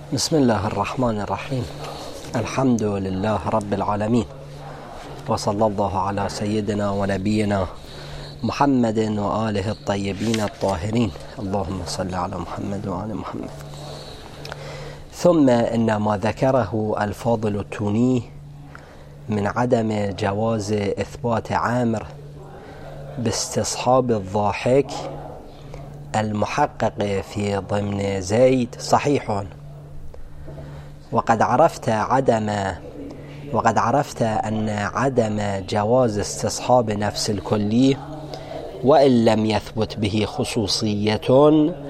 بسم الله الرحمن الرحيم. الحمد لله رب العالمين، وصلى الله على سيدنا ونبينا محمد وآله الطيبين الطاهرين. اللهم صل على محمد وآل محمد. ثم إن ما ذكره الفاضل التوني من عدم جواز إثبات عامر باستصحاب الضاحك المحقق في ضمن زيد صحيح، وقد عرفت أن عدم جواز استصحاب نفس الكلي وإن لم يثبت به خصوصية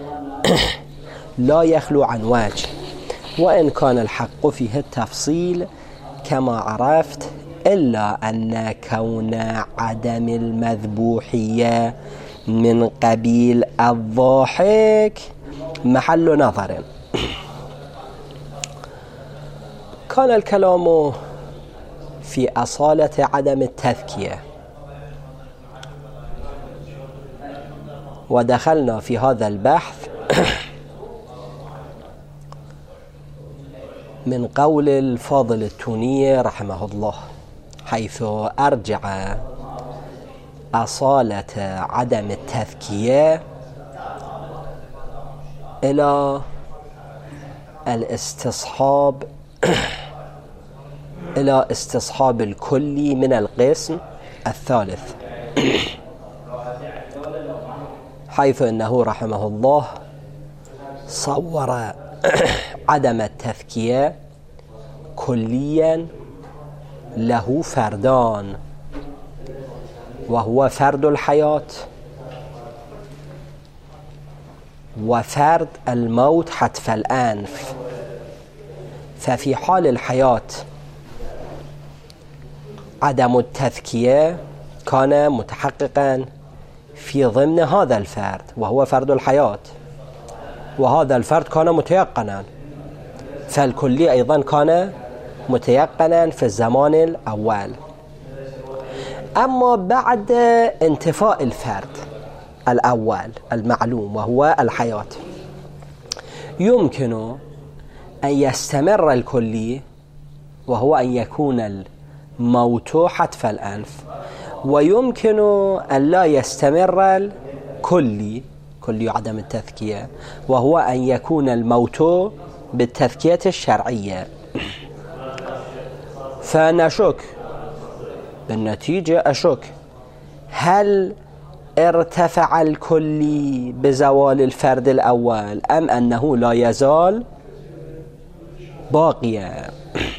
لا يخلو عن وجه، وإن كان الحق فيه التفصيل كما عرفت، إلا أن كون عدم المذبوحية من قبيل الضاحك محل نظر. كان الكلام في أصالة عدم التذكية، ودخلنا في هذا البحث من قول الفاضل التوني رحمه الله، حيث أرجع أصالة عدم التذكية إلى استصحاب الكلي من القسم الثالث، حيث أنه رحمه الله صور عدم التذكية كليا له فردان، وهو فرد الحياة وفرد الموت حتف الأنف. ففي حال الحياة عدم التذكية كان متحققا في ضمن هذا الفرد وهو فرد الحياة، وهذا الفرد كان متيقنا، فالكلي أيضا كان متيقنا في الزمان الأول. أما بعد انتفاء الفرد الأول المعلوم وهو الحياة، يمكن أن يستمر الكلي وهو أن يكون الموت حتف الأنف، ويمكن أن لا يستمر الكلي كلي عدم التذكية وهو أن يكون الموت بالتذكية الشرعية. فنشك بالنتيجة، أشك هل ارتفع الكلي بزوال الفرد الأول أم أنه لا يزال باقيا.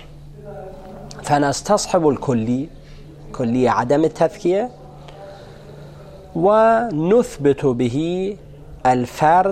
فنستصحب الكلي كلي عدم التذكية ونثبت به الفرد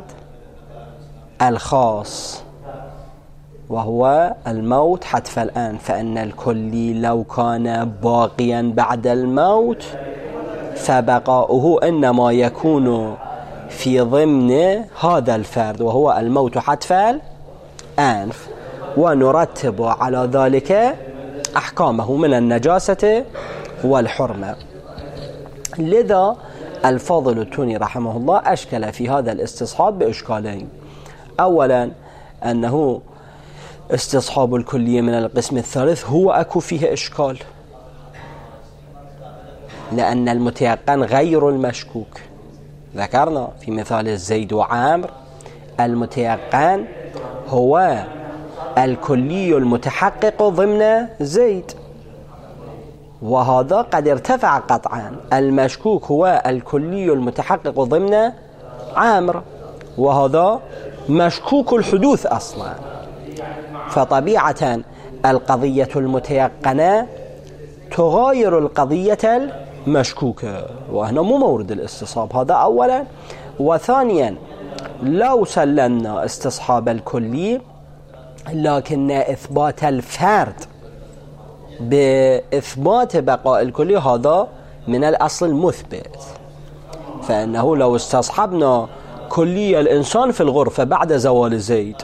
الخاص وهو الموت حتف الآن، فإن الكلي لو كان باقيا بعد الموت فبقاؤه إنما يكون في ضمن هذا الفرد وهو الموت حتف الأنف، ونرتب على ذلك أحكامه من النجاسة والحرمة. لذا الفاضل التوني رحمه الله أشكل في هذا الاستصحاب بإشكالين. أولا أنه استصحاب الكلية من القسم الثالث هو أكو فيه إشكال، لأن المتيقن غير المشكوك. ذكرنا في مثال زيد وعامر المتيقن هو الكلي المتحقق ضمن زيد، وهذا قد ارتفع قطعا. المشكوك هو الكلي المتحقق ضمن عامر، وهذا مشكوك الحدوث أصلا. فطبيعة القضية المتيقنة تغاير القضية المشكوكة، وهنا مو مورد الاستصحاب. هذا أولا. وثانيا لو سلمنا استصحاب الكلي لكن إثبات الفرد بإثبات بقاء الكلي هذا من الأصل مثبت، فإنه لو استصحبنا كلي الإنسان في الغرفة بعد زوال زيد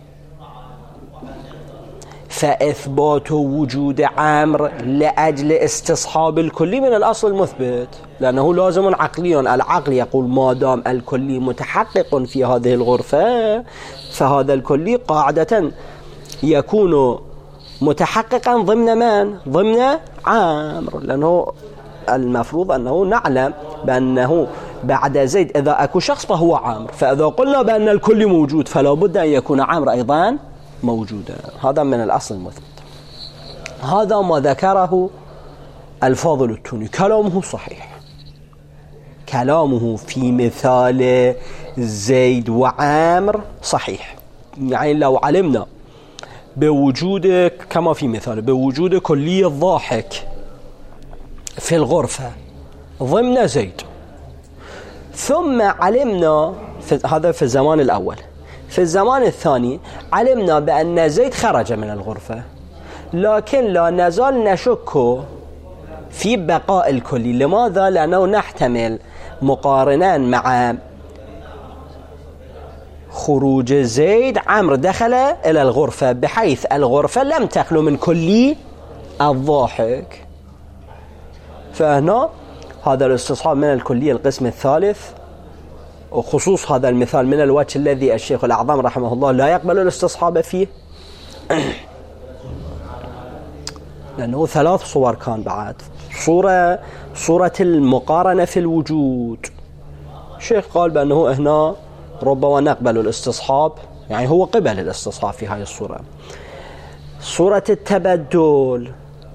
فإثبات وجود عامر لأجل استصحاب الكلي من الأصل مثبت، لأنه لازم عقليا. العقل يقول ما دام الكلي متحقق في هذه الغرفة فهذا الكلي قاعدة يكون متحققا ضمن من؟ ضمن عامر، لأنه المفروض أنه نعلم بأنه بعد زيد إذا أكو شخص فهو عامر، فإذا قلنا بأن الكل موجود فلا بد أن يكون عامر أيضا موجودا. هذا من الأصل المثبت. هذا ما ذكره الفاضل التوني، كلامه صحيح، كلامه في مثال زيد وعامر صحيح. يعني لو علمنا بوجود كما في مثال بوجود كلية ضاحك في الغرفة ضمن زيد، ثم علمنا هذا في الزمان الأول، في الزمان الثاني علمنا بأن زيد خرج من الغرفة، لكن لا نزال نشك في بقاء الكلي. لماذا؟ لأنه نحتمل مقارنان مع خروج زيد عمرو دخل إلى الغرفة، بحيث الغرفة لم تخلو من كلي الضاحك. فهنا هذا الاستصحاب من الكلية القسم الثالث، وخصوص هذا المثال من الوجه الذي الشيخ الأعظم رحمه الله لا يقبل الاستصحاب فيه لأنه ثلاث صور كان بعد. صورة المقارنة في الوجود، الشيخ قال بأنه هنا ربما نقبل الاستصحاب، يعني هو قبل الاستصحاب في هذه الصورة. صورة التبدل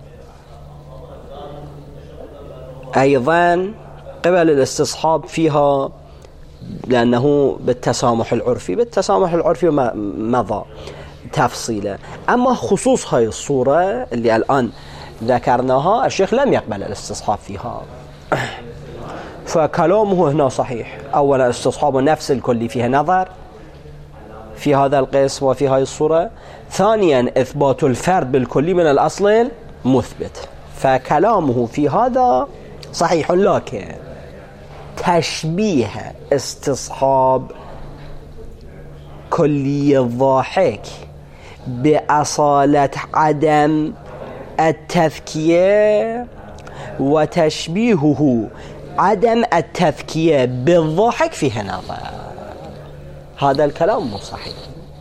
أيضا قبل الاستصحاب فيها، لأنه بالتسامح العرفي مضى تفصيله. أما خصوص هاي الصورة اللي الآن ذكرناها الشيخ لم يقبل الاستصحاب فيها، فكلامه هنا صحيح. أولا استصحاب نفس الكلي فيها نظر في هذا القسم وفي هاي الصورة. ثانيا إثبات الفرد بالكلي من الأصل مثبت، فكلامه في هذا صحيح. لكن تشبيه استصحاب كلي الضاحك بأصالة عدم التذكية، وتشبيهه عدم التذكية بالضاحك فيه نظر، هذا الكلام مو صحيح.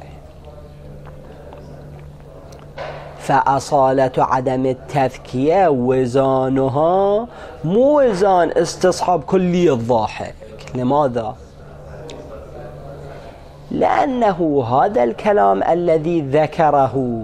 فأصالة عدم التذكية وزانها مو وزان استصحاب كلي الضاحك. لماذا؟ لأنه هذا الكلام الذي ذكره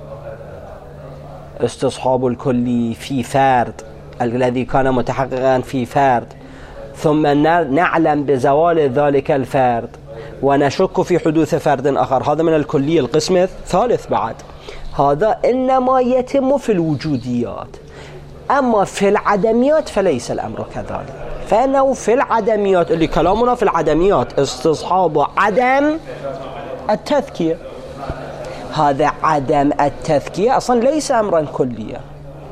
استصحاب الكلي في فرد الذي كان متحققا في فرد، ثم نعلم بزوال ذلك الفرد ونشك في حدوث فرد آخر، هذا من الكلية القسم الثالث بعد. هذا إنما يتم في الوجوديات، أما في العدميات فليس الأمر كذلك. فإنه في العدميات اللي كلامنا في العدميات استصحاب عدم التذكية، هذا عدم التذكية أصلا ليس أمرا كليا.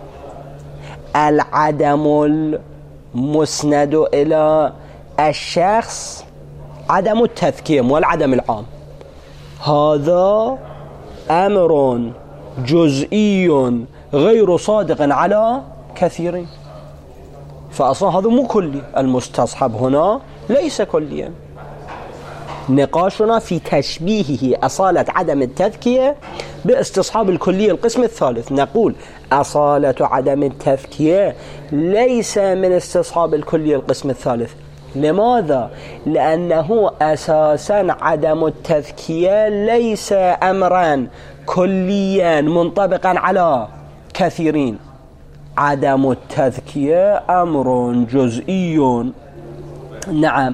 العدم المسند إلى الشخص عدم التذكية والعدم العام، هذا أمر جزئي غير صادق على كثيرين، فأصلا هذا مو كلي. المستصحب هنا ليس كليا. نقاشنا في تشبيهه أصالة عدم التذكية باستصحاب الكلية القسم الثالث. نقول أصالة عدم التذكية ليس من استصحاب الكلية القسم الثالث. لماذا؟ لأنه أساسا عدم التذكية ليس أمرا كليا منطبقا على كثيرين، عدم التذكية أمر جزئي. نعم،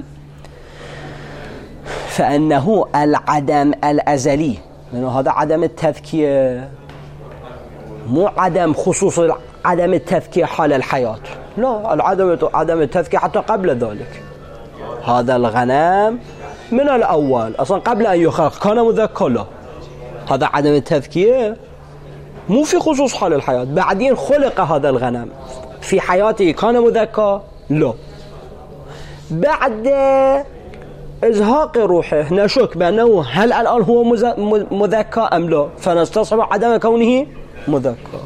فإنه العدم الأزلي، لأنه هذا عدم التذكية مو عدم خصوص عدم التذكية حال الحياة، لا، عدم التذكية حتى قبل ذلك. هذا الغنم من الأول أصلا قبل أن يخلق كان مذكر له، هذا عدم التذكية مو في خصوص حال الحياة. بعدين خلق هذا الغنم، في حياته كان مذكر له، بعد إزهاق روحه نشك بأنه هل الآن هو مذكر أم لا، فنستصحب عدم كونه مذكر.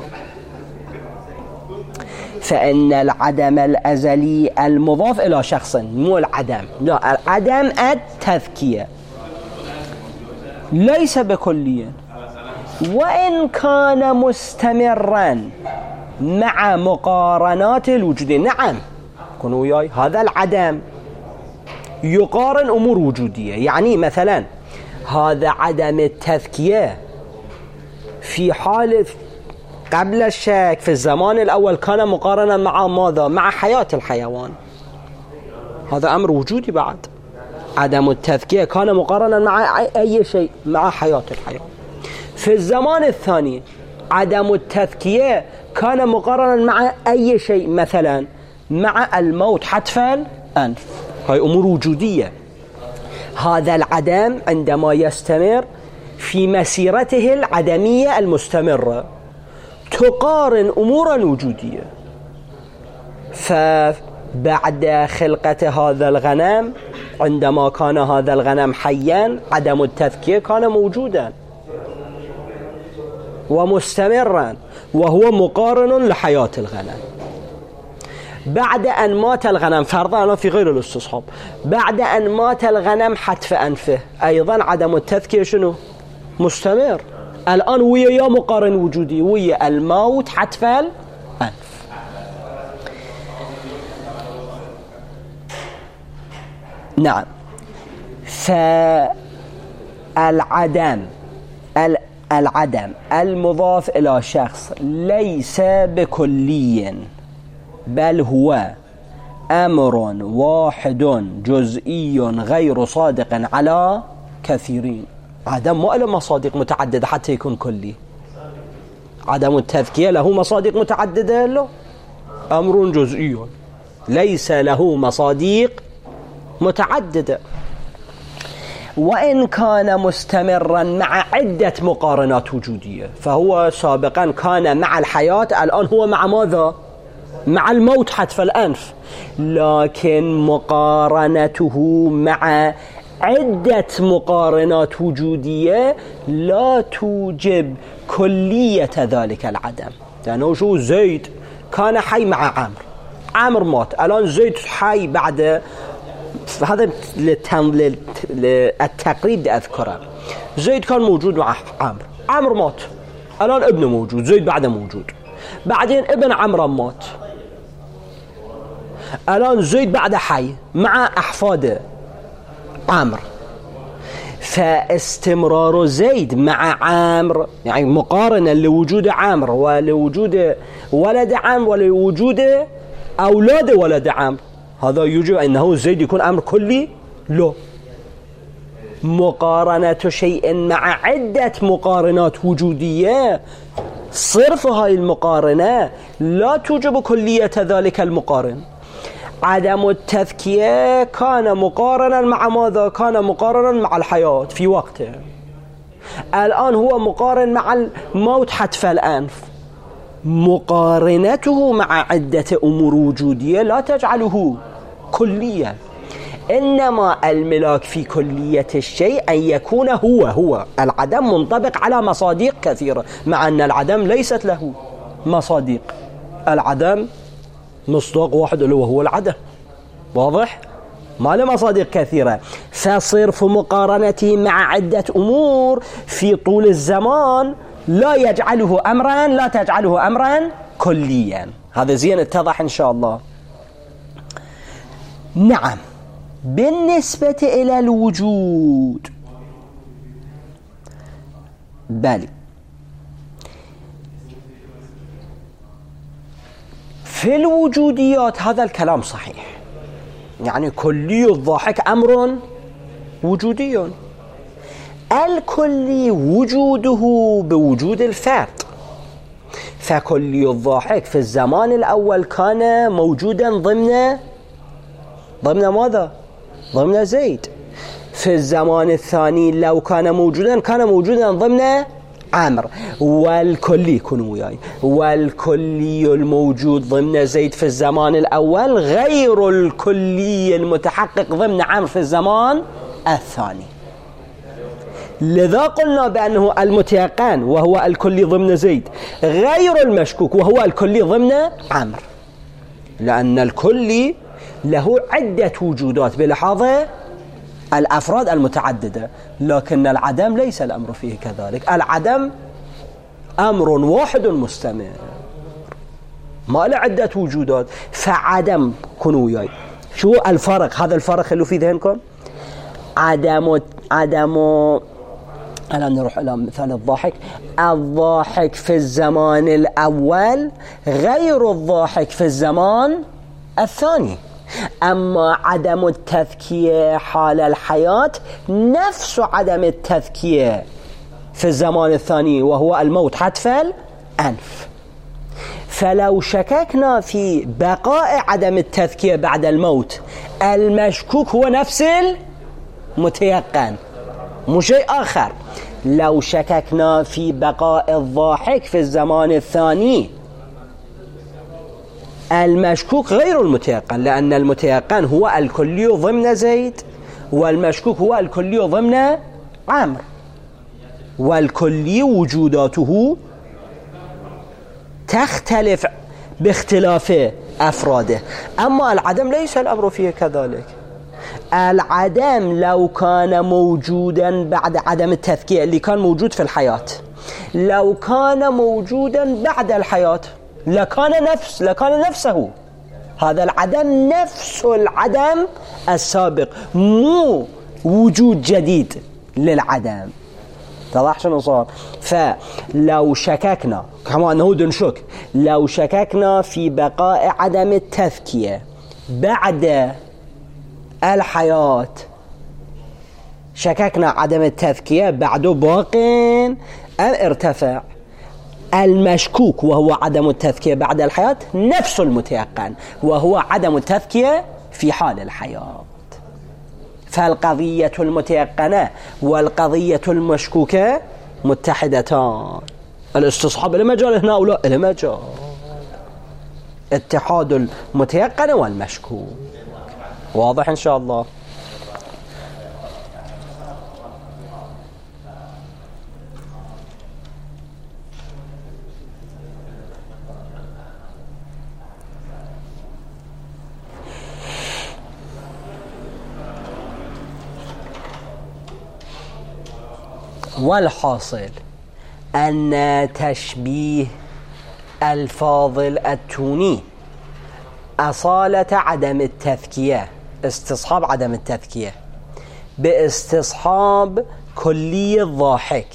فإن العدم الأزلي المضاف إلى شخص، مو العدم، لا، العدم التذكية ليس بكليا، وإن كان مستمرا مع مقارنات الوجودية. نعم، كونوا وياي، هذا العدم يقارن أمور وجودية. يعني مثلا هذا عدم التذكية في حال قبل الشك في الزمان الأول كان مقارنا مع ماذا؟ مع حياة الحيوان. هذا أمر وجودي. بعد عدم التذكية كان مقارنا مع أي شيء؟ مع حياة الحيوان. في الزمان الثاني عدم التذكية كان مقارنا مع أي شيء؟ مثلا مع الموت حتف الأنف. هاي أمور وجودية. هذا العدم عندما يستمر في مسيرته العدمية المستمرة تقارن أمورا وجودية. فبعد خلقة هذا الغنم، عندما كان هذا الغنم حيا، عدم التذكية كان موجودا ومستمرا وهو مقارن لحياة الغنم. بعد أن مات الغنم، فرضا أنا في غير الاستصحاب، بعد أن مات الغنم حتف أنفه، أيضا عدم التذكية شنو؟ مستمر. الآن ويا مقارن وجودي، ويا الموت حتف الأنف. نعم. العدم المضاف إلى شخص ليس بكلي، بل هو أمر واحد جزئي غير صادق على كثيرين. عدم ما له مصادق متعددة حتى يكون كلي. عدم التذكية له مصادق متعددة؟ له أمر جزئي ليس له مصادق متعددة. وإن كان مستمرا مع عدة مقارنات وجودية، فهو سابقا كان مع الحياة، الآن هو مع ماذا؟ مع الموت حتف الأنف. لكن مقارنته مع عدة مقارنات وجودية لا توجب كلية ذلك العدم. لأنه شو؟ زيد كان حي مع عمرو مات، الآن زيد حي بعد. هذا للتقريب أذكره. زيد كان موجود مع عمرو مات، الآن ابنه موجود، زيد بعده موجود. بعدين ابن عمرو مات، الآن زيد بعده حي مع أحفاده عمرو. فاستمرار زيد مع عمرو يعني مقارنة لوجود عمرو ولوجود ولد عمرو ولوجود أولاد ولد عمرو، هذا يوجب أنه زيد يكون أمر كلي؟ لا. مقارنة شيء مع عدة مقارنات وجودية، صرف هاي المقارنة لا توجب كلية ذلك المقارن. عدم التذكية كان مقارنا مع ماذا؟ كان مقارنا مع الحياة في وقته. الآن هو مقارن مع الموت حتف الأنف. مقارنته مع عدة أمور وجودية لا تجعله كليا، إنما الملاك في كلية الشيء أن يكون هو العدم منطبق على مصادق كثيرة، مع أن العدم ليست له مصادق. العدم مصداق واحد اللي هو العدم، واضح؟ ما له مصادق كثيرة. فصرف مقارنته مع عدة أمور في طول الزمان لا تجعله أمرا كليا. هذا زين اتضح إن شاء الله. نعم. بالنسبة إلى الوجود، بل في الوجوديات هذا الكلام صحيح، يعني كلي الضاحك أمر وجودي. الكلي وجوده بوجود الفرد، فكلي الضاحك في الزمان الأول كان موجودا ضمن ماذا؟ ضمن زيد. في الزمان الثاني لو كان موجودا ضمن عمرو. والكلي كونوا وياي، والكلي الموجود ضمن زيد في الزمان الأول غير الكلي المتحقق ضمن عمرو في الزمان الثاني. لذا قلنا بأنه المتيقن وهو الكلي ضمن زيد غير المشكوك وهو الكلي ضمن عمرو، لأن الكلي له عدة وجودات بلحاظ الأفراد المتعددة، لكن العدم ليس الأمر فيه كذلك. العدم أمر واحد مستمر ما له عدة وجودات. فعدم كنوا وياي شو الفرق؟ هذا الفرق اللي في ذهنكم. عدم الآن نروح إلى مثال الضاحك. الضاحك في الزمان الأول غير الضاحك في الزمان الثاني. أما عدم التذكية حال الحياة نفس عدم التذكية في الزمان الثاني وهو الموت حتف الأنف. فلو شككنا في بقاء عدم التذكية بعد الموت، المشكوك هو نفس المتيقن مو شيء آخر. لو شككنا في بقاء الضاحك في الزمان الثاني، المشكوك غير المتيقن، لأن المتيقن هو الكلي ضمن زيد والمشكوك هو الكلي ضمن عمرو، والكلي وجوداته تختلف باختلاف أفراده. أما العدم ليس الأمر فيه كذلك. العدم لو كان موجودا بعد عدم التذكية اللي كان موجود في الحياة، لو كان موجودا بعد الحياة لكان نفسه. هذا العدم نفس العدم السابق، مو وجود جديد للعدم. تضح شنو صار؟ فلو شككنا كما أنه نشك، لو شككنا في بقاء عدم التذكية بعد الحياة، شككنا عدم التذكية بعده باق أم ارتفع. المشكوك وهو عدم التذكية بعد الحياة نفس المتيقن وهو عدم التذكية في حال الحياة. فالقضية المتيقنة والقضية المشكوكة متحدتان. الاستصحاب المجال هنا أو لا المجال، اتحاد المتيقن والمشكوك. واضح إن شاء الله؟ والحاصل أن تشبيه الفاضل التوني أصالة عدم التذكية، استصحاب عدم التذكية باستصحاب كلي الضاحك،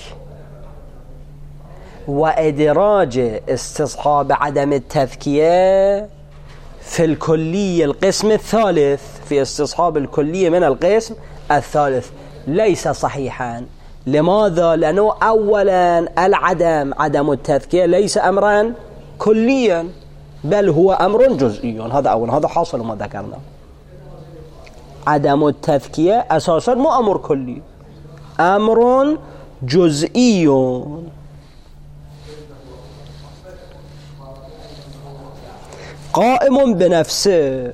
وإدراج استصحاب عدم التذكية في الكلي القسم الثالث، في استصحاب الكلية من القسم الثالث ليس صحيحا. لماذا؟ لأنه أولا عدم التذكية ليس أمرا كليا بل هو أمر جزئي. هذا أول، هذا حاصل ما ذكرنا. عدم التذكية أساسا مو أمر كلي، أمر جزئي قائم بنفسه،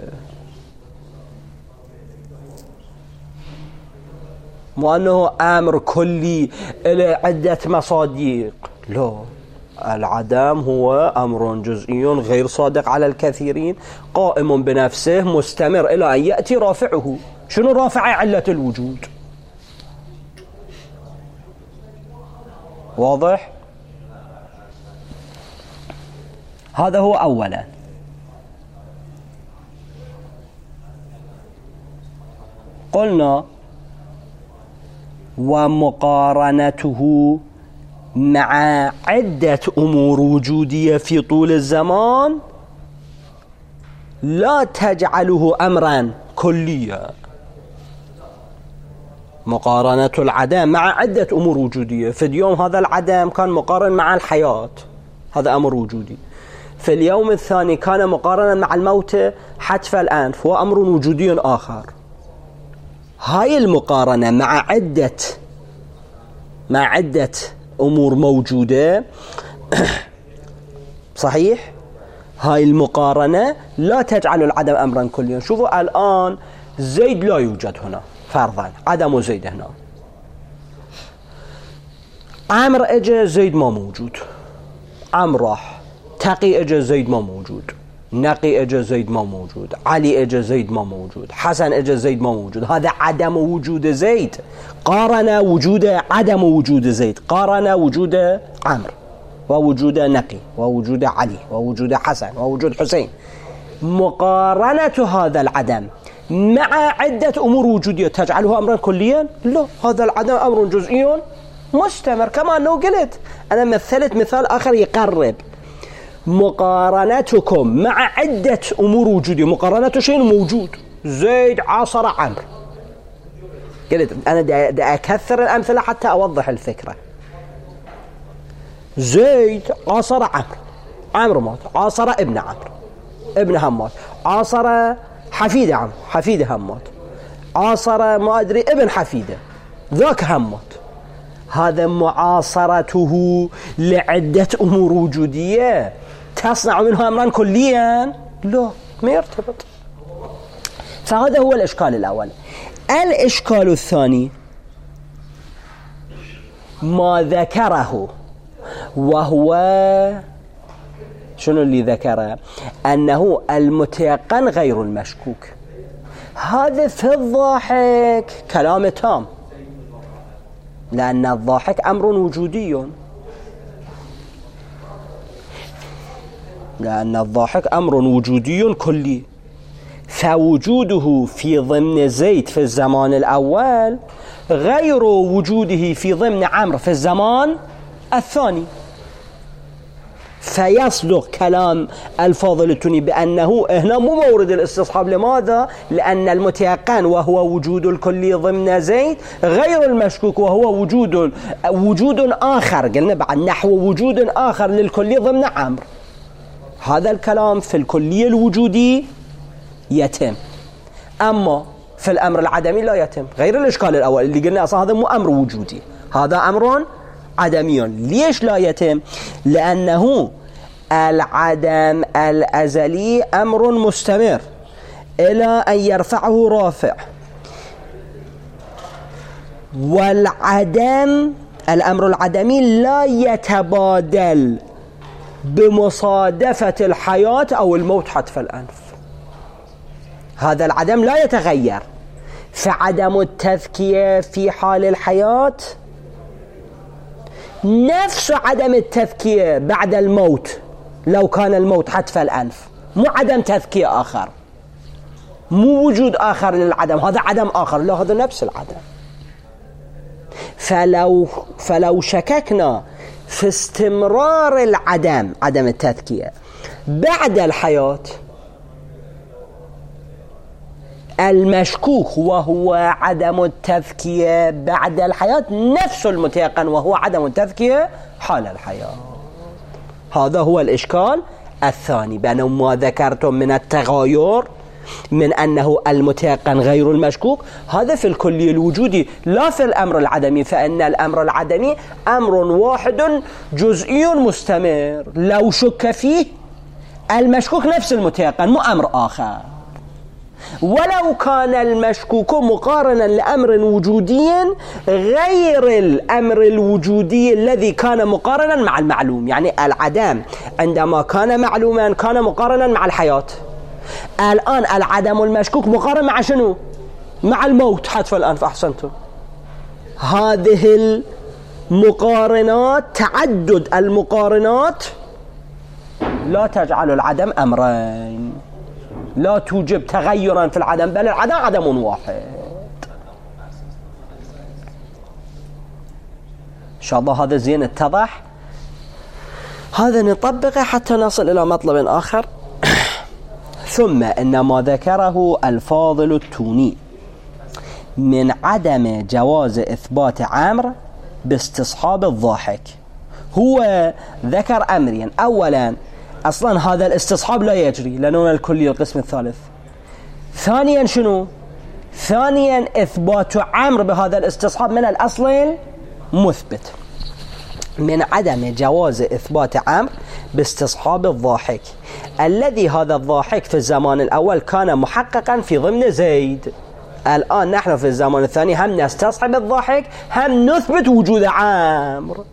مو أنه أمر كلي إلى عدة مصادق. لا، العدم هو أمر جزئي غير صادق على الكثيرين، قائم بنفسه مستمر إلى أن يأتي رافعه. شنو رافع؟ علة الوجود. واضح؟ هذا هو أولا. قلنا ومقارنته مع عدة أمور وجودية في طول الزمان لا تجعله أمرا كليا. مقارنة العدم مع عدة أمور وجودية. في اليوم هذا العدم كان مقارن مع الحياة، هذا أمر وجودي. في اليوم الثاني كان مقارنا مع الموت حتف الأنف، وأمر وجودي آخر. هاي المقارنة مع عدة أمور موجودة صحيح، هاي المقارنة لا تجعل العدم أمرا كليا. شوفوا الآن زيد لا يوجد هنا فرضا، عدم زيد هنا. عمرو اجى زيد ما موجود، عمرو راح. تقي اجى زيد ما موجود، نقي اجى زيد ما موجود، علي اجى زيد ما موجود، حسن اجى زيد ما موجود. هذا عدم وجود زيد. قارن وجود عدم وجود زيد، قارن وجود عمرو. ووجود نقي ووجود علي ووجود حسن ووجود حسين، مقارنة هذا العدم مع عدة أمور وجودية تجعله أمرا كليا؟ لا، هذا العدم أمر جزئي مستمر. كما أنه قلت أنا مثلت مثال آخر يقرب مقارنتكم مع عدة أمور وجودية، مقارنة شيء موجود، زيد عاصر عمرو. قلت أنا دا أكثر الأمثلة حتى أوضح الفكرة. زيد عاصر عمرو، عمرو مات، عاصر ابن عمرو، ابن همات، عاصر حفيدة عمرو، حفيدة همات، عاصر ما أدري ابن حفيدة، ذاك همات. هذا معاصرته لعدة أمور وجودية تصنع منها أمرا كليا؟ لا، ما يرتبط. فهذا هو الإشكال الأول. الإشكال الثاني ما ذكره، وهو شنو اللي ذكره؟ أنه المتيقن غير المشكوك. هذا في الضاحك كلام تام، لأن الضاحك أمر وجودي، لأن الضاحك أمر وجودي كلي، فوجوده في ضمن زيد في الزمان الأول غير وجوده في ضمن عمرو في الزمان الثاني. فيصدق كلام الفاضل التوني بأنه هنا مو مورد الاستصحاب. لماذا؟ لأن المتيقن وهو وجود الكلي ضمن زيد غير المشكوك وهو وجود آخر، قلنا بعد نحو وجود آخر للكلي ضمن عمرو. هذا الكلام في الكلي الوجودي يتم، أما في الأمر العدمي لا يتم. غير الإشكال الأول اللي قلنا أصلا هذا مو أمر وجودي، هذا أمر عدمي. ليش لا يتم؟ لأنه العدم الأزلي أمر مستمر إلى أن يرفعه رافع، والعدم الأمر العدمي لا يتبادل بمصادفة الحياة أو الموت حتف الأنف. هذا العدم لا يتغير، فعدم التذكية في حال الحياة نفس عدم التذكية بعد الموت لو كان الموت حتف الأنف، مو عدم تذكية آخر، مو وجود آخر للعدم، هذا عدم آخر، لا هذا نفس العدم. فلو شككنا في استمرار العدم، عدم التذكية بعد الحياة، المشكوك وهو عدم التذكية بعد الحياة نفس المتيقن وهو عدم التذكية حال الحياة. هذا هو الإشكال الثاني، بأنه ما ذكرتم من التغاير من أنه المتيقن غير المشكوك، هذا في الكلي الوجودي لا في الأمر العدمي، فإن الأمر العدمي أمر واحد جزئي مستمر، لو شك فيه المشكوك نفس المتيقن مو أمر آخر. ولو كان المشكوك مقارنا لأمر وجودي غير الأمر الوجودي الذي كان مقارنا مع المعلوم، يعني العدم عندما كان معلوما كان مقارنا مع الحياة، الآن العدم المشكوك مقارن مع شنو؟ مع الموت حتف الأنف. أحسنتم. هذه المقارنات، تعدد المقارنات لا تجعل العدم أمرين، لا توجب تغيرا في العدم، بل العدم عدم واحد. إن شاء الله هذا زين اتضح. هذا نطبقه حتى نصل إلى مطلب آخر. ثم إن ما ذكره الفاضل التوني من عدم جواز إثبات عمرو باستصحاب الضاحك، هو ذكر أمرين. أولا أصلا هذا الاستصحاب لا يجري لأنه الكلي القسم الثالث. ثانيا شنو؟ ثانيا إثبات عمرو بهذا الاستصحاب من الأصل مثبت. من عدم جواز إثبات عمرو باستصحاب الضاحك، الذي هذا الضاحك في الزمان الأول كان محققا في ضمن زيد. الآن نحن في الزمان الثاني هم نستصحب الضاحك هم نثبت وجود عمرو.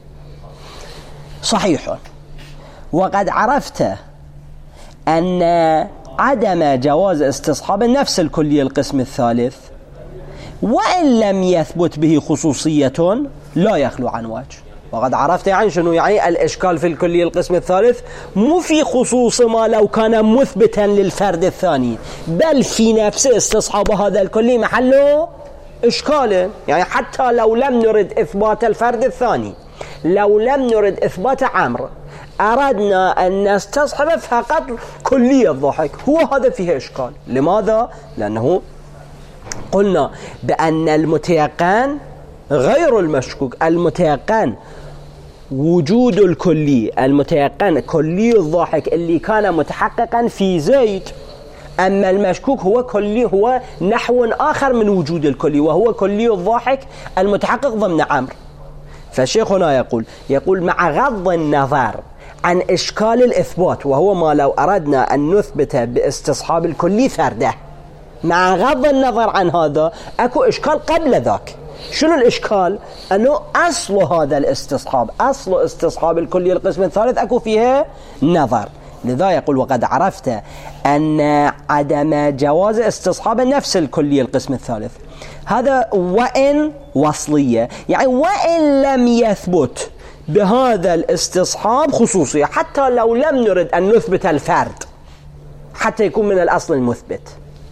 صحيح. وقد عرفت أن عدم جواز استصحاب نفس الكلية القسم الثالث وإن لم يثبت به خصوصية لا يخلو عن وجه. وقد عرفت يعني شنو يعني الإشكال في الكلي القسم الثالث مو في خصوص ما لو كان مثبتا للفرد الثاني، بل في نفس استصحاب هذا الكلي محله إشكال. يعني حتى لو لم نرد إثبات الفرد الثاني، لو لم نرد إثبات عمرو، أردنا أن نستصحب فقط كلية الضحك، هو هذا فيه إشكال. لماذا؟ لأنه قلنا بأن المتيقن غير المشكوك. المتيقن وجود الكلي، المتيقن كلي الضحك اللي كان متحققا في زيد، أما المشكوك هو كلي، هو نحو آخر من وجود الكلي، وهو كلي الضحك المتحقق ضمن عمرو. فالشيخ هنا يقول مع غض النظر عن إشكال الإثبات، وهو ما لو أردنا أن نثبت باستصحاب الكلي فرده، مع غض النظر عن هذا أكو إشكال قبل ذاك. شنو الإشكال؟ أنه أصل هذا الاستصحاب، أصل استصحاب الكلي القسم الثالث أكو فيها نظر. لذا يقول وقد عرفت أن عدم جواز استصحاب نفس الكلي القسم الثالث، هذا وإن وصلية، يعني وإن لم يثبت بهذا الاستصحاب خصوصية، حتى لو لم نرد أن نثبت الفرد حتى يكون من الأصل المثبت،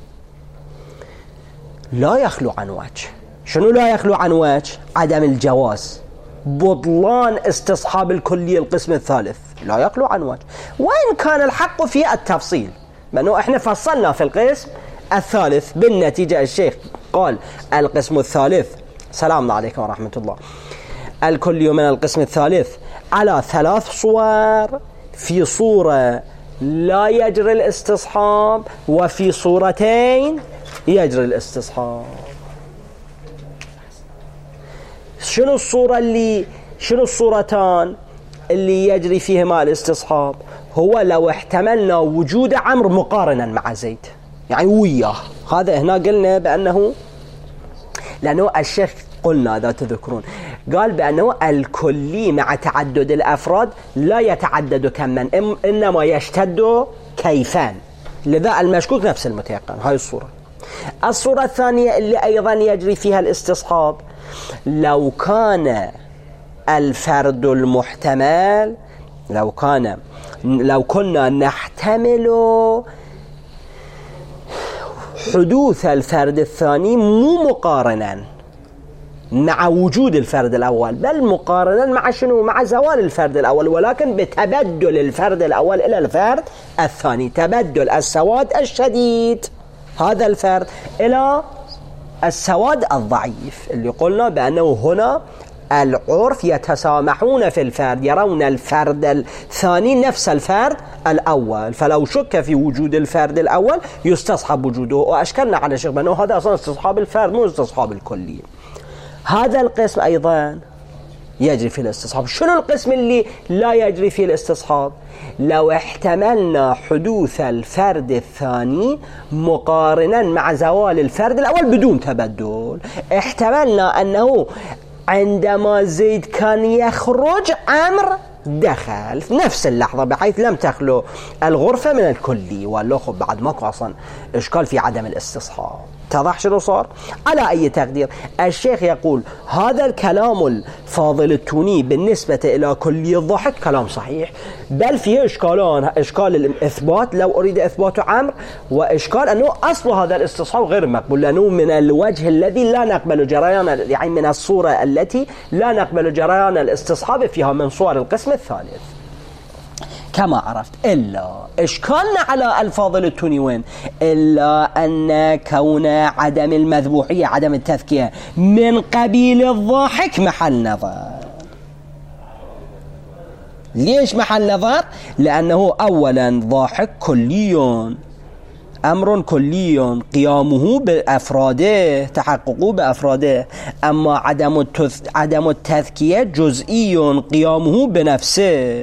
لا يخلو عن وجه. شنو لا يخلو عن وجه؟ عدم الجواز، بطلان استصحاب الكلي القسم الثالث لا يخلو عن وجه، وإن كان الحق في التفصيل، لأنه احنا فصلنا في القسم الثالث. بالنتيجة الشيخ قال القسم الثالث، سلام عليكم ورحمة الله، الكلي من القسم الثالث على 3 صور، في صورة لا يجري الاستصحاب، وفي صورتين يجري الاستصحاب. شنو الصورتان اللي يجري فيهما الاستصحاب؟ هو لو احتملنا وجود عمرو مقارنا مع زيد، يعني وياه. هذا هنا قلنا بأنه، لأنه الشيخ قلنا إذا تذكرون قال بأنه الكلي مع تعدد الأفراد لا يتعدد كما، إنما يشتد كيفان. لذا المشكوك نفس المتيقن. هاي الصورة الثانية اللي أيضا يجري فيها الاستصحاب، لو كان الفرد المحتمل، لو كنا نحتمل حدوث الفرد الثاني مو مقارنا مع وجود الفرد الأول، بل مقارنا مع شنو؟ مع زوال الفرد الأول، ولكن بتبدل الفرد الأول إلى الفرد الثاني، تبدل السواد الشديد هذا الفرد إلى السواد الضعيف، اللي قلنا بأنه هنا العرف يتسامحون في الفرد، يرون الفرد الثاني نفس الفرد الأول، فلو شك في وجود الفرد الأول يستصحب وجوده. وأشكلنا على شيخ بأنه هذا أصلا استصحاب الفرد مو استصحاب الكلي. هذا القسم أيضا يجري فيه الاستصحاب. شنو القسم اللي لا يجري فيه الاستصحاب؟ لو احتملنا حدوث الفرد الثاني مقارنا مع زوال الفرد الأول بدون تبدل، احتملنا أنه عندما زيد كان يخرج عمرو دخل في نفس اللحظة بحيث لم تخلو الغرفة من الكلي، ولا خب بعد ماكو أصلا إشكال في عدم الاستصحاب. اتضح شنو صار؟ على أي تقدير الشيخ يقول هذا الكلام الفاضل التوني بالنسبة إلى كلي الضحك كلام صحيح، بل فيه إشكالان، إشكال الإثبات لو أريد إثبات عمرو، وإشكال أنه أصل هذا الاستصحاب غير مقبول، لأنه من الوجه الذي لا نقبل جريان، يعني من الصورة التي لا نقبل جريان الاستصحاب فيها من صور القسم الثالث كما عرفت. إلا إشكالنا على الفاضل التوني وين؟ إلا أن كون عدم المذبوحية، عدم التذكية من قبيل الضاحك محل نظر. ليش محل نظر؟ لأنه أولا ضاحك كلي، أمر كلي قيامه بأفراده، تحققه بأفراده، أما عدم التذكية جزئي قيامه بنفسه.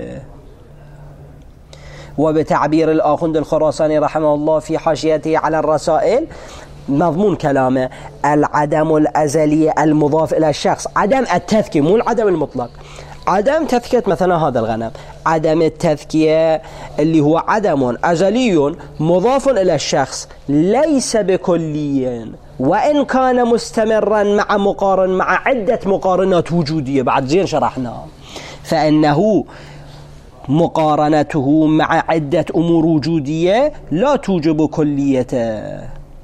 وبتعبير الآخوند الخراساني رحمه الله في حاشيته على الرسائل، مضمون كلامه العدم الأزلي المضاف إلى الشخص، عدم التذكية مو العدم المطلق، عدم تذكية مثلا هذا الغنم، عدم التذكية اللي هو عدم أزلي مضاف إلى الشخص ليس بكلي، وإن كان مستمرا مع عدة مقارنات وجودية بعد زين شرحناها. فإنه مقارنته مع عدة أمور وجودية لا توجب كليته،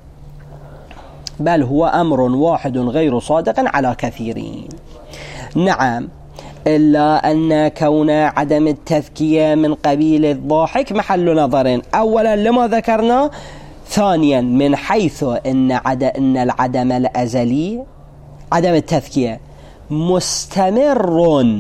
بل هو أمر واحد غير صادق على كثيرين. نعم، إلا أن كون عدم التذكية من قبيل الضاحك محل نظر، أولا لما ذكرنا، ثانيا من حيث أن العدم الأزلي عدم التذكية مستمر،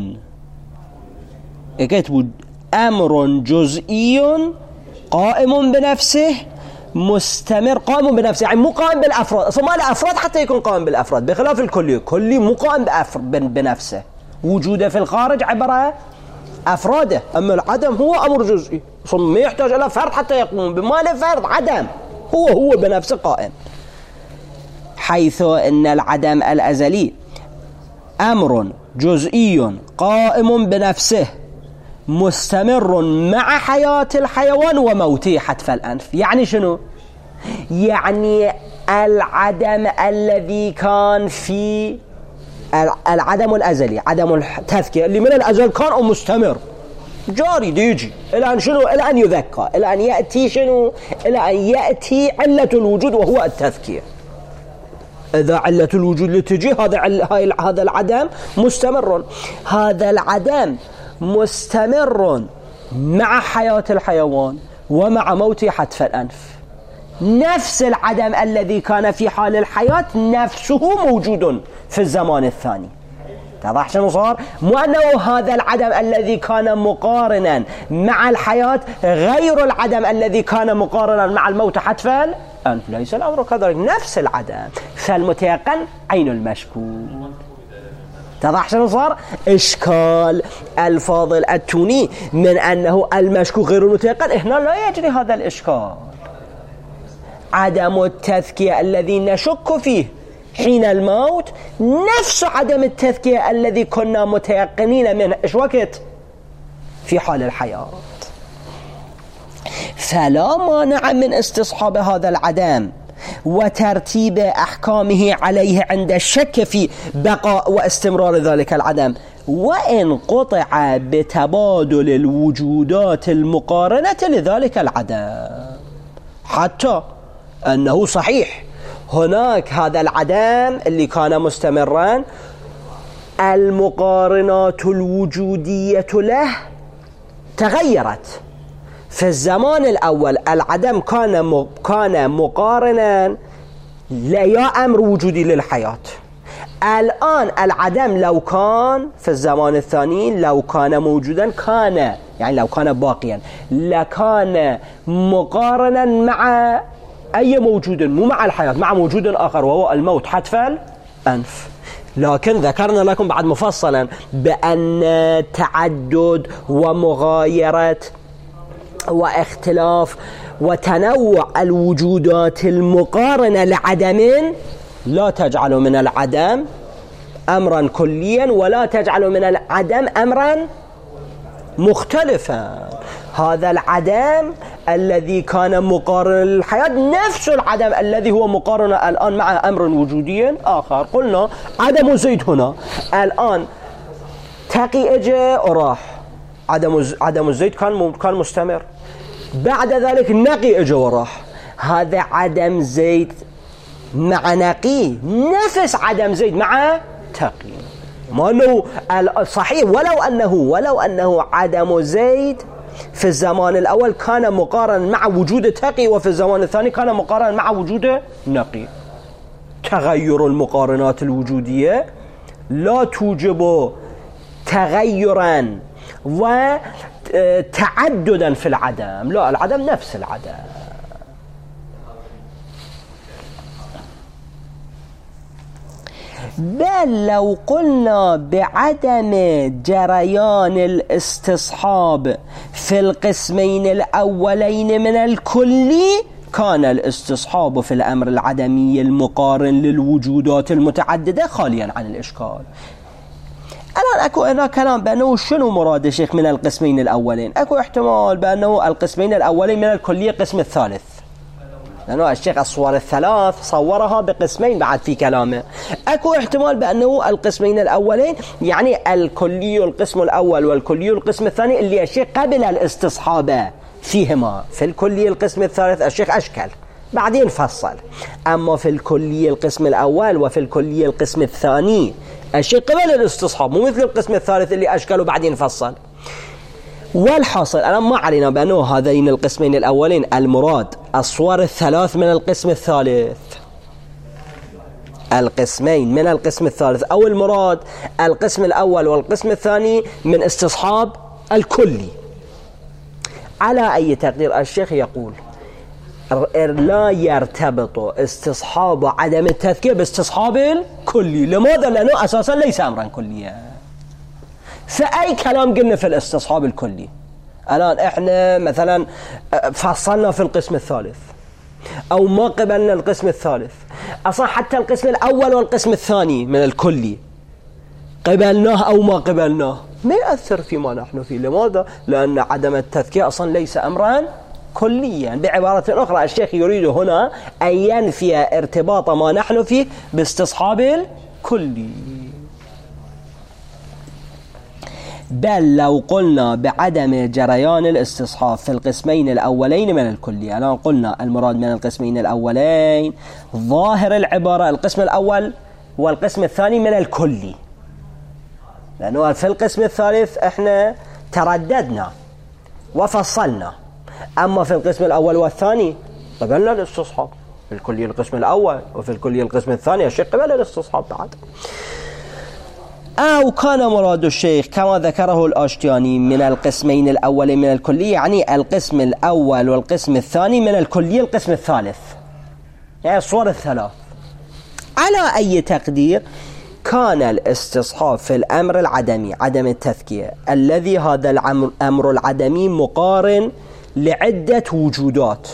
يكتب أمر جزئي قائم بنفسه، مستمر قائم بنفسه، يعني مو قائم بالأفراد، أصلا ما الأفراد حتى يكون قائم بالأفراد، بخلاف الكلي، كلي مو قائم بنفسه، وجوده في الخارج عبر أفراده، أما العدم هو أمر جزئي، أصلا ما يحتاج إلى فرد حتى يقوم بما له فرد، عدم هو بنفسه قائم. حيث أن العدم الأزلي أمر جزئي قائم بنفسه مستمر مع حياة الحيوان وموته حتف الأنف. يعني شنو؟ يعني العدم الذي كان في العدم الأزلي، عدم التذكية اللي من الأزل كان مستمر جاري ديجي إلى أن شنو؟ إلى أن يذكى، إلى أن يأتي شنو؟ إلى أن يأتي علة الوجود وهو التذكية. إذا علة الوجود لتجي هذا العدم مستمر، هذا العدم مستمر مع حياة الحيوان ومع موت حتف الأنف. نفس العدم الذي كان في حال الحياة نفسه موجود في الزمان الثاني. اتضح شنو صار؟ مو أنه هذا العدم الذي كان مقارنا مع الحياة غير العدم الذي كان مقارنا مع الموت حتف الأنف، ليس الأمر كذلك، نفس العدم. فالمتيقن عين المشكوك. اتضح شنو صار؟ إشكال الفاضل التوني من أنه المشكوك غير المتيقن، هنا لا يجري هذا الإشكال. عدم التذكية الذي نشك فيه حين الموت نفس عدم التذكية الذي كنا متيقنين منه إيش وقت؟ في حال الحياة. فلا مانع من استصحاب هذا العدم وترتيب أحكامه عليه عند الشك في بقاء واستمرار ذلك العدم، وإن قطع بتبادل الوجودات المقارنة لذلك العدم. حتى أنه صحيح هناك هذا العدم اللي كان مستمرا، المقارنات الوجودية له تغيرت. في الزمان الأول العدم كان مقارنا ليا أمر وجودي للحياة. الآن العدم لو كان في الزمان الثاني لو كان موجودا كان، يعني لو كان باقيا لكان مقارنا مع أي موجود، مو مع الحياة، مع موجود آخر وهو الموت حتف الأنف. لكن ذكرنا لكم بعد مفصلا بأن تعدد ومغايرة واختلاف وتنوع الوجودات المقارنة لعدم لا تجعل من العدم أمرا كليا ولا تجعل من العدم أمرا مختلفا. هذا العدم الذي كان مقارنا للحياة نفس العدم الذي هو مقارنة الآن مع أمر وجودي آخر. قلنا عدم زيد هنا الآن تقي اجى وراح، عدم الزيد كان مستمر، بعد ذلك نقي اجى وراح. هذا عدم زيد مع نقي نفس عدم زيد مع تقي، ما أنه صحيح ولو أنه عدم زيد في الزمان الأول كان مقارن مع وجود تقي، وفي الزمان الثاني كان مقارن مع وجود نقي. تغير المقارنات الوجودية لا توجب تغيرا وتعددا في العدم، لا، العدم نفس العدم. بل لو قلنا بعدم جريان الاستصحاب في القسمين الأولين من الكلي كان الاستصحاب في الأمر العدمي المقارن للوجودات المتعددة خاليا عن الإشكال. الآن أكو هنا كلام بأنه شنو مراد الشيخ من القسمين الأولين. أكو احتمال بأنه القسمين الأولين من الكلية قسم الثالث، لأنه الشيخ الصور الثلاث صورها بقسمين بعد في كلامه. أكو احتمال بأنه القسمين الأولين يعني الكلي القسم الأول والكلي القسم الثاني اللي الشيخ قبل الاستصحاب فيهما. في الكلي القسم الثالث الشيخ أشكل بعدين فصل، أما في الكلي القسم الأول وفي الكلي القسم الثاني الشيخ قبل الاستصحاب، مو مثل القسم الثالث اللي أشكل وبعدين فصل. والحاصل أنا ما علينا بأنه هذين القسمين الأولين المراد الصور الثلاث من القسم الثالث، القسمين من القسم الثالث، أو المراد القسم الأول والقسم الثاني من استصحاب الكلي. على أي تقدير الشيخ يقول لا يرتبط استصحاب عدم التذكير باستصحاب الكلي. لماذا؟ لأنه أساسا ليس أمرا كليا. فأي كلام قلنا في الاستصحاب الكلي، الآن إحنا مثلا فصلنا في القسم الثالث أو ما قبلنا القسم الثالث، أصلا حتى القسم الأول والقسم الثاني من الكلي قبلناه أو ما قبلناه ما يأثر فيما نحن فيه. لماذا؟ لأن عدم التذكير أصلا ليس أمرا كليا. بعبارة أخرى الشيخ يريد هنا أن ينفي ارتباط ما نحن فيه باستصحاب الكلي. بل لو قلنا بعدم جريان الاستصحاب في القسمين الأولين من الكلي، الآن قلنا المراد من القسمين الأولين ظاهر العبارة القسم الأول والقسم الثاني من الكلي، لأنه في القسم الثالث احنا ترددنا وفصلنا، أما في القسم الأول والثاني قبلنا الاستصحاب. في الكلي القسم الأول وفي الكلي القسم الثاني الشيخ قبل الاستصحاب بعد. أو كان مراد الشيخ كما ذكره الآشتياني من القسمين الأولين من الكلي، يعني القسم الأول والقسم الثاني من الكلي القسم الثالث، يعني الصور الثلاث. على أي تقدير كان الاستصحاب في الأمر العدمي عدم التذكير الذي هذا الأمر العدمي مقارن لعدة وجودات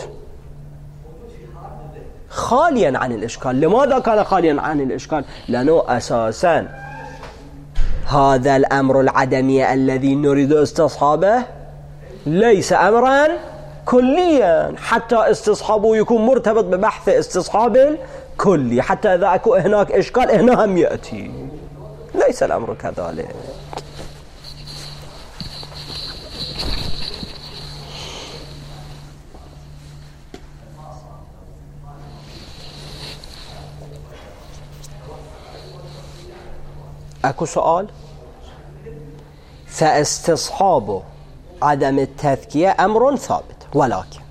خاليا عن الإشكال. لماذا كان خاليا عن الإشكال؟ لأنه أساسا هذا الأمر العدمي الذي نريد استصحابه ليس أمرا كليا، حتى استصحابه يكون مرتبط ببحث استصحاب الكلي، حتى إذا أكو هناك إشكال هنا هم يأتي. ليس الأمر كذلك. أكو سؤال؟ فاستصحاب عدم التذكية أمر ثابت، ولكن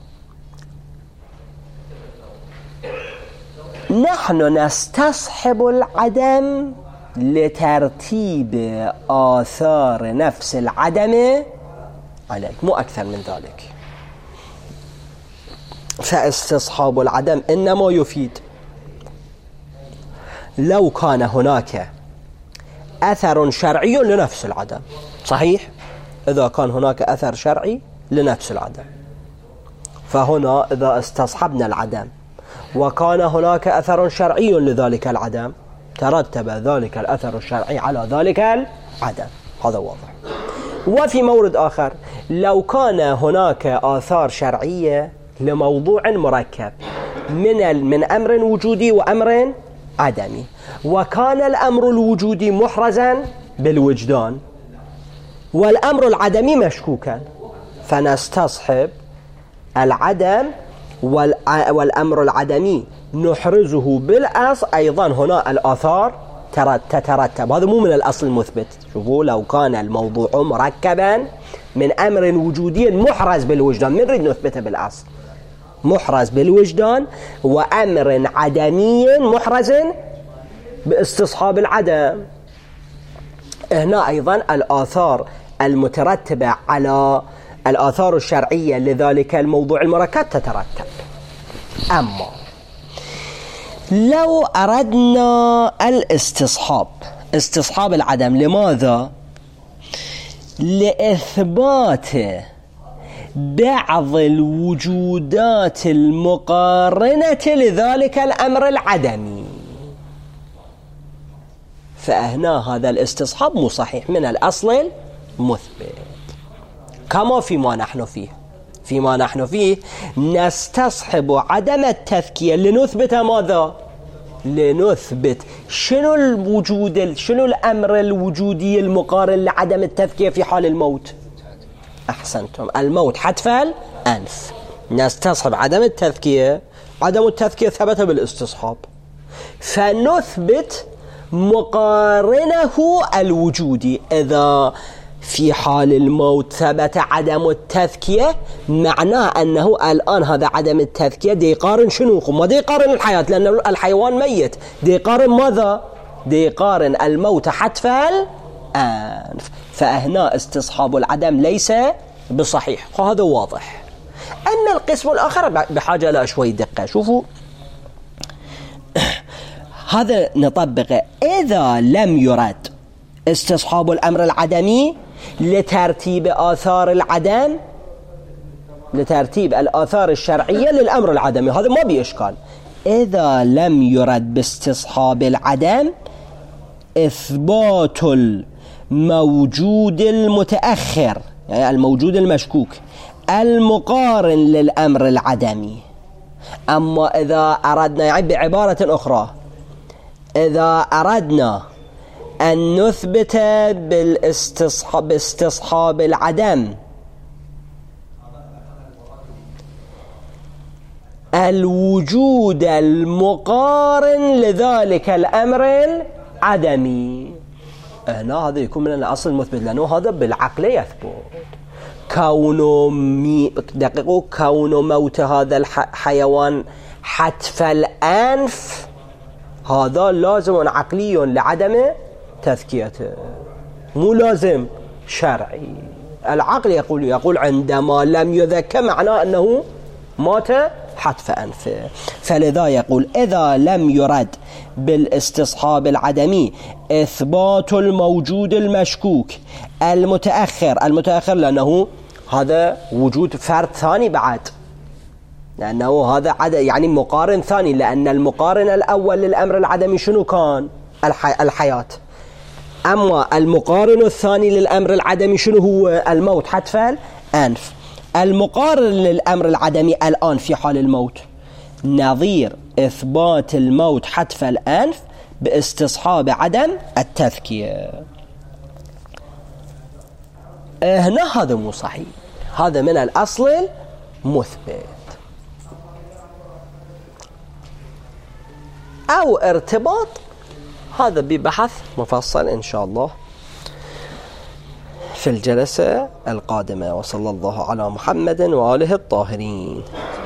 نحن نستصحب العدم لترتيب آثار نفس العدم عليك، مو أكثر من ذلك. فاستصحاب العدم إنما يفيد لو كان هناك أثر شرعي لنفس العدم. صحيح؟ إذا كان هناك أثر شرعي لنفس العدم، فهنا إذا استصحبنا العدم وكان هناك أثر شرعي لذلك العدم ترتب ذلك الأثر الشرعي على ذلك العدم. هذا واضح. وفي مورد آخر لو كان هناك آثار شرعية لموضوع مركب من أمر وجودي وأمر عدمي، وكان الأمر الوجودي محرزا بالوجدان والأمر العدمي مشكوكا، فنستصحب العدم والأمر العدمي نحرزه بالأصل. أيضا هنا الآثار تترتب، هذا مو من الأصل المثبت. شوفوا، لو كان الموضوع مركبا من أمر وجودي محرز بالوجدان، من نريد نثبته بالأصل محرز بالوجدان، وأمر عدمي محرز باستصحاب العدم، هنا أيضا الآثار المترتبة على الآثار الشرعية لذلك الموضوع المركب تترتب. أما لو أردنا استصحاب العدم، لماذا؟ لإثبات بعض الوجودات المقارنة لذلك الأمر العدمي، فهنا هذا الاستصحاب مو صحيح من الأصل المثبت كما فيما نحن فيه فيما نحن فيه نستصحب عدم التذكية لنثبت ماذا؟ لنثبت شنو الأمر الوجودي المقارن لعدم التذكية في حال الموت؟ أحسنتم، الموت حتف الأنف. نستصحب عدم التذكية ثبت بالاستصحاب، فنثبت مقارنه الوجودي. إذا في حال الموت ثبت عدم التذكية معناه أنه الآن هذا عدم التذكية دي يقارن شنو؟ ما دي يقارن الحياة، لأن الحيوان ميت. دي يقارن ماذا؟ دي يقارن الموت حتف الأنف. فهنا استصحاب العدم ليس بصحيح، وهذا واضح. أما القسم الآخر بحاجة إلى شوي دقة. شوفوا هذا نطبقه. إذا لم يرد استصحاب الأمر العدمي لترتيب آثار العدم، لترتيب الآثار الشرعية للأمر العدمي، هذا ما بإشكال. إذا لم يرد باستصحاب العدم إثبات الموجود المتأخر، يعني الموجود المشكوك المقارن للأمر العدمي. أما إذا أردنا، يعني بعبارة أخرى، إذا أردنا أن نثبت باستصحاب العدم الوجود المقارن لذلك الأمر العدمي، هنا هذا يكون من الأصل المثبت، لأنه هذا بالعقل يثبت. كون موت هذا الحيوان حتف الأنف هذا لازم عقلي لعدم تذكيته، مو لازم شرعي. العقل يقول عندما لم يذكر معناه أنه مات حتف أنف. فلذا يقول إذا لم يرد بالاستصحاب العدمي إثبات الموجود المشكوك المتأخر، لأنه هذا وجود فرد ثاني بعد، لأنه هذا يعني مقارن ثاني، لأن المقارن الأول للأمر العدمي شنو كان؟ الحياة. أما المقارن الثاني للأمر العدمي شنو هو؟ الموت حتف الأنف. المقارن للأمر العدمي الآن في حال الموت نظير إثبات الموت حتف الأنف باستصحاب عدم التذكية. هنا هذا مو صحيح، هذا من الأصل المثبت. أو ارتباط، هذا ببحث مفصل إن شاء الله في الجلسة القادمة. وصلى الله على محمد وآله الطاهرين.